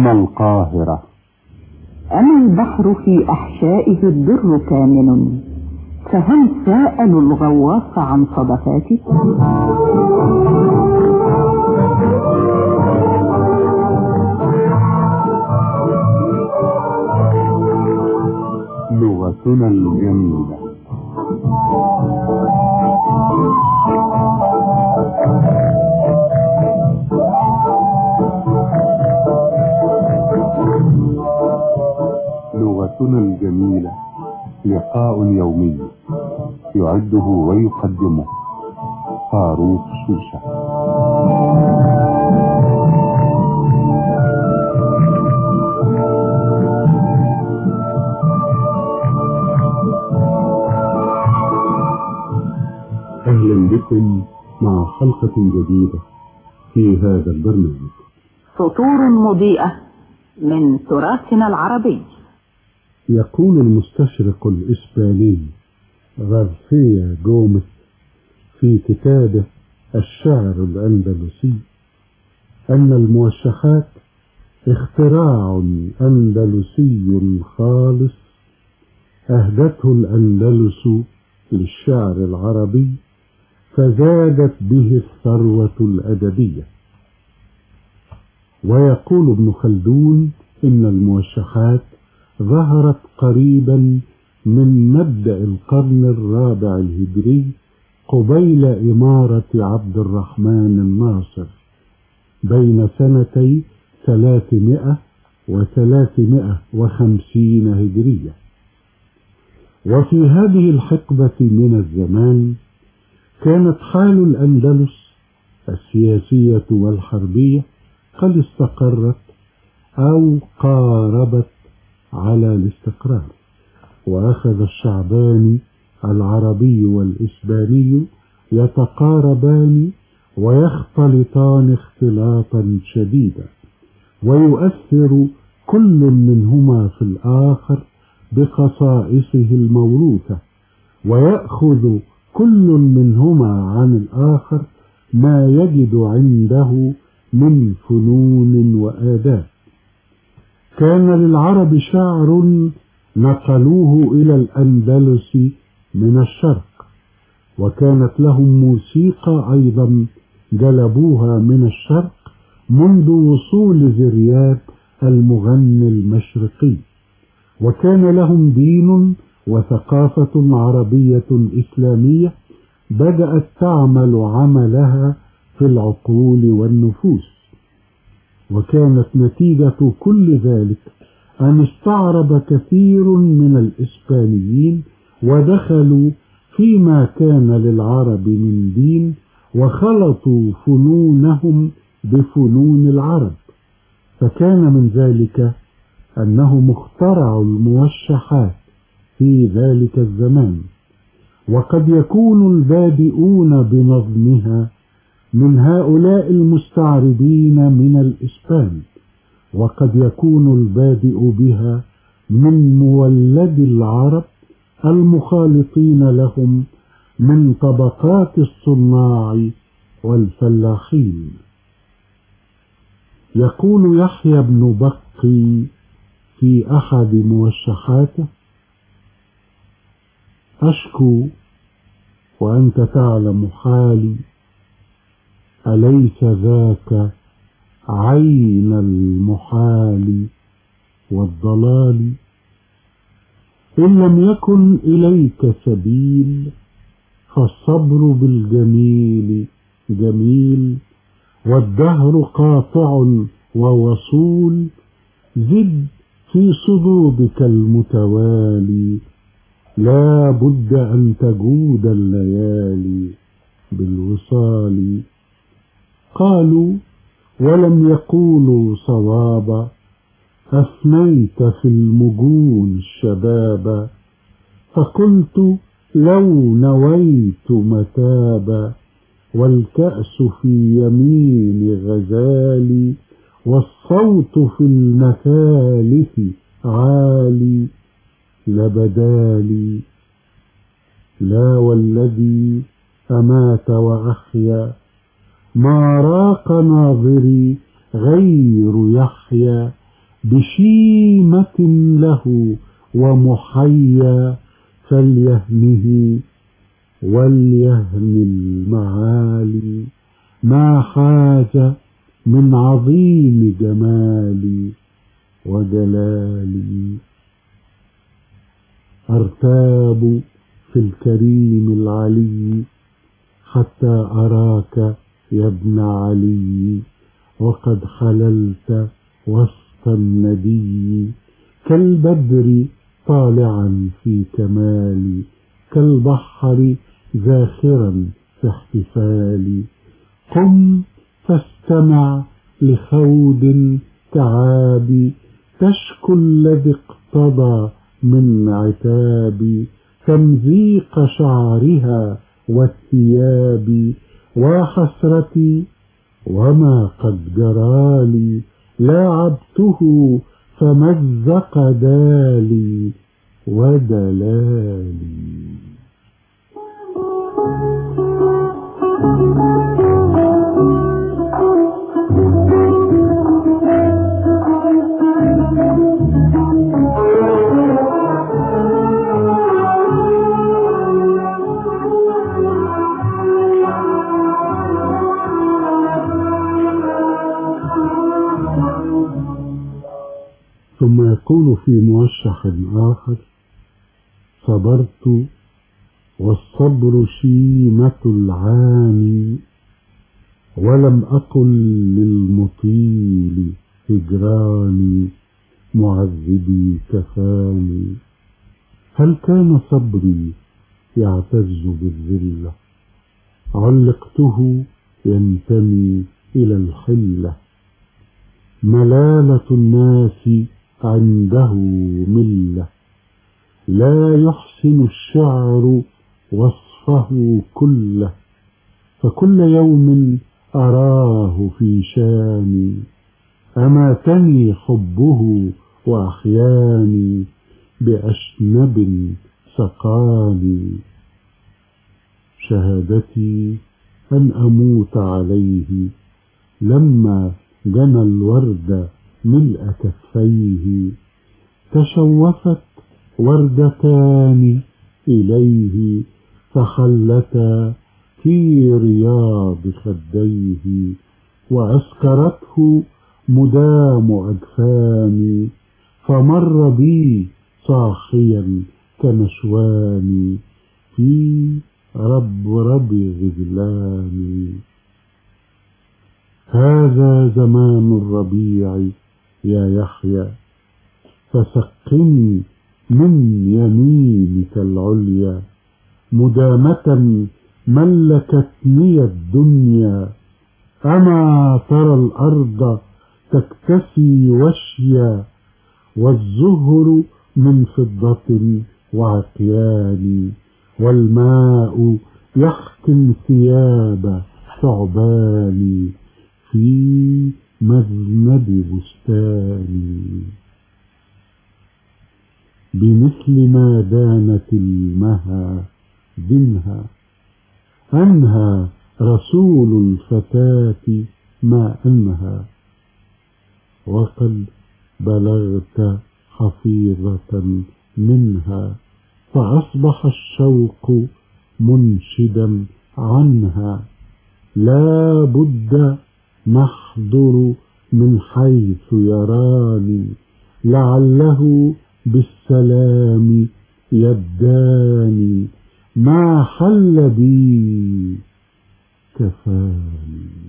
أما القاهرة أما البحر في أحشائه البر كامن، فهل سألوا الغواص عن صدفاته؟ لغتنا الجميلة. لغتنا الجميلة لقاء يومي يعده ويقدمه فاروق شوشة. أهلا بكم مع حلقة جديدة في هذا البرنامج. سطور مضيئة من تراثنا العربي. يقول المستشرق الإسباني غارسيا جوميز في كتابه الشعر الأندلسي أن الموشحات اختراع أندلسي خالص أهدته الأندلس للشعر العربي، فزادت به الثروة الأدبية. ويقول ابن خلدون إن الموشحات ظهرت قريبا من مبدأ القرن الرابع الهجري قبيل إمارة عبد الرحمن الناصر بين سنتي 300 و350 هجرية. وفي هذه الحقبة من الزمان كانت حال الأندلس السياسية والحربية قد استقرت أو قاربت على الاستقرار، وأخذ الشعبان العربي والإسباني يتقاربان ويختلطان اختلاطا شديدا، ويؤثر كل منهما في الآخر بخصائصه الموروثة، ويأخذ كل منهما عن الآخر ما يجد عنده من فنون وآداب. كان للعرب شعر نقلوه إلى الأندلس من الشرق، وكانت لهم موسيقى أيضا جلبوها من الشرق منذ وصول زريات المغني المشرقي، وكان لهم دين وثقافة عربية إسلامية بدأت تعمل عملها في العقول والنفوس. وكانت نتيجة كل ذلك أن استعرب كثير من الإسبانيين ودخلوا فيما كان للعرب من دين، وخلطوا فنونهم بفنون العرب، فكان من ذلك أنهم اخترعوا الموشحات في ذلك الزمان. وقد يكون البادئون بنظمها من هؤلاء المستعربين من الإسبان، وقد يكون البادئ بها من مولد العرب المخالطين لهم من طبقات الصناع والفلاحين. يقول يحيى بن بقي في أحد موشحاته: أشكو وأنت تعلم حالي، أليس ذاك عين المحال والضلال؟ إن لم يكن إليك سبيل فالصبر بالجميل جميل، والدهر قاطع ووصول، زد في صدودك المتوالي، لا بد أن تجود الليالي بالوصال. قالوا ولم يقولوا صوابا، أفنيت في المجون الشباب، فقلت لو نويت متابا، والكأس في يمين غزالي، والصوت في المثالث عالي، لبدالي لا والذي أمات وأحيا، ما راق ناظري غير يحيى، بشيمة له ومحيا فليهنه وليهن المعالي ما حاز من عظيم جمالي وجلالي. أرتاب في الكريم العلي حتى أراك يا ابن علي، وقد خللت وسط الندي كالبدر طالعا في كمالي، كالبحر زاخرا في احتفالي. قم فاستمع لخود تعابي تشكو الذي اقتضى من عتابي، تمزيق شعرها والثياب. وحسرتي وما قد جرالي، لاعبته فمزق دالي ودلالي. ثم يقول في موشح آخر: صبرت والصبر شيمة العاني، ولم أقل للمطيل هجراني معذبي كفاني. هل كان صبري يعتز بالذلة؟ علقته ينتمي إلى الحلة. ملالة الناس عنده ملة، لا يحسن الشعر وصفه كله، فكل يوم أراه في شاني. أماتني حبه وأحياني، بأشنب سقاني. شهادتي أن أموت عليه، لما جنى الورد ملء كفيه، تشوفت وردتان إليه، فحلتا في رياض خديه. وأسكرته مدام أجفاني، فمر بي صاحيا كنشواني في ربرب غزلاني. هذا زمان الربيع يا يحيى، فسقني من يمينك العليا. مدامة ملكتني الدنيا، أما ترى الأرض تكتفي وشيا، والزهر من فضة وعقيان، والماء يحكم ثياب ثعبان في مذنب بستاني. بمثل ما دانت المها دينها، أنهى رسول الفتاة ما أنهى. وقد بلغت حفيظة منها، فأصبح الشوق منشدا عنها. لا بد نحضر من حيث يراني، لعله بالسلام يبداني. ما حل بي كفاني.